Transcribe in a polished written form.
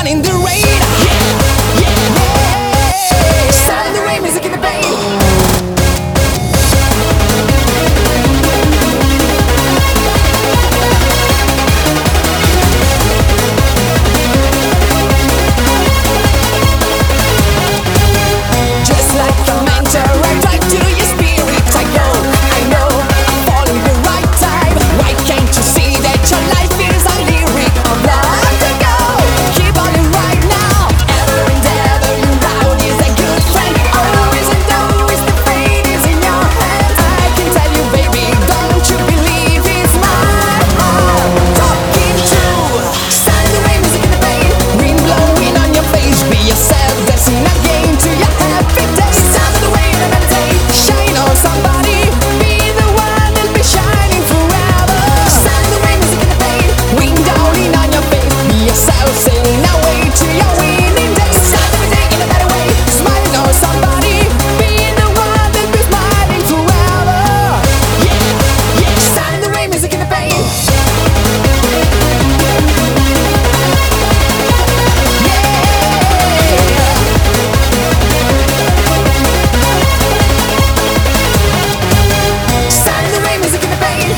sun in the rain. Yeah, yeah, yeah. Sun in the rain, music in the vein. Just like a mentor, I drive to your spirit. I go, I know, I'm falling the right time. Why can't you see that your life is a lyric of love to go? Keep on it right now. Ever and ever, you out is a good friend. Always and always, the fate is in your hands. I can tell you, baby, don't you believe it's mine? Talking true. Sun in the rain, music in the vein. Wind blowing on your face. Be yourself, dancing again to your happy day. Sound of the way and meditate. Shine on somebody. Be the one that'll be shining forever. Sun in the rain, music in the vein. Wind blowing on your face. Be yourself, sailing away to your